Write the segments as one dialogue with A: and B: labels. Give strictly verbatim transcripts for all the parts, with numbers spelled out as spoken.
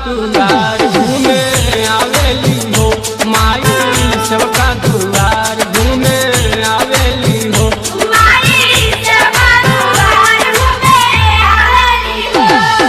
A: दुआर घूमे आवेली हो माई सेवका दुआर घूमे आवेली हो
B: माई सेवका दुआर घूमे आवेली हो।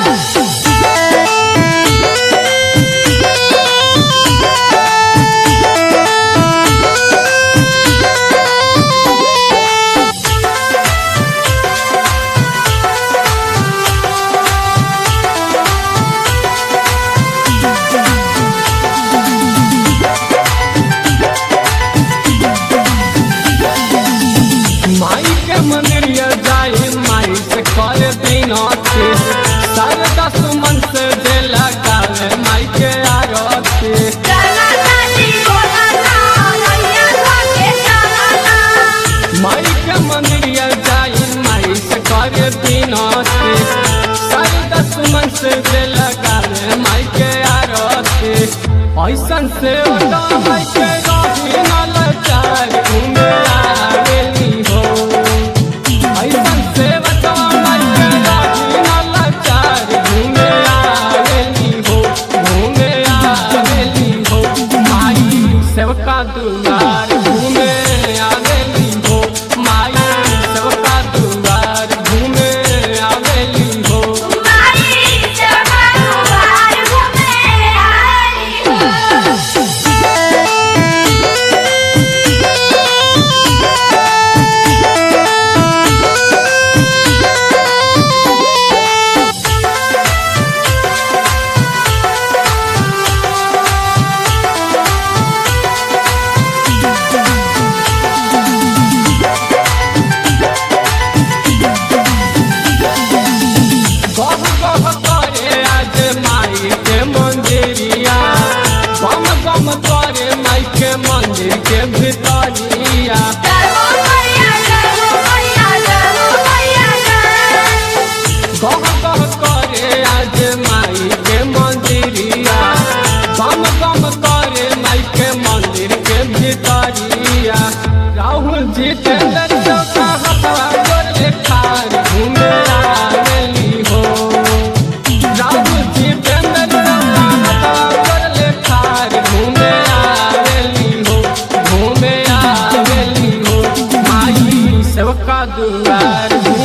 A: माई के मंदिरिया जाए माई से कर दिनों के शारदा सुमन से दे लगावे माई के आरती
B: चला दादी बोला ना रैया के चला ना।
A: माई के मंदिरिया जाए माई से कर दिनों के शारदा सुमन से दे लगावे माई के आरती ऐसन से माई के रही न लाचार घूमे आवेली हो ऐसन से माई के रही न लाचार घूमे आवेली हो घूमे आवेली हो माई सेवका दुआर घूमे आवेली हो माई सेवका दुआर घूमे आवेली हो
B: माई सेवका दुआर घूमे आवेली हो।
A: गह गह करे आज माई के मंदिरिया गम गम करे माई के मंदिर के भितरिया
B: जय हो मैया जय हो मैया जय हो मैया जय।
A: गह गह करे आज माई के मंदिरिया गम गम करे माई के मंदिर के भितरिया राहुल जितेंद्र चौका हथवा जोड़े खार घूमे आवेली हो राहुल जितेंद्र चौका हथवा जोड़े खार घूमे आवेली हो घूमे आवेली हो माई सेवका दुआर